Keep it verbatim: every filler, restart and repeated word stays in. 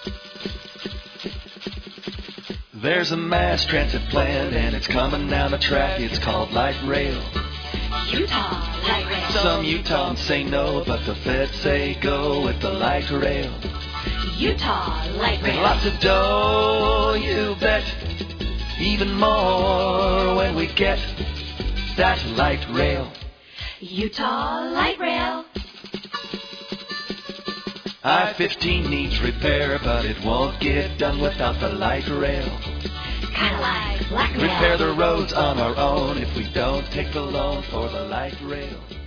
There's a mass transit plan and it's coming down the track. It's called light rail. Utah light rail. Some Utahns say no, but the feds say go with the light rail. Utah light rail. Lots of dough, you bet. Even more when we get that light rail. Utah light rail. I fifteen needs repair, but it won't get done without the light rail. Kinda like black rail. Repair the roads on our own if we don't take the loan for the light rail.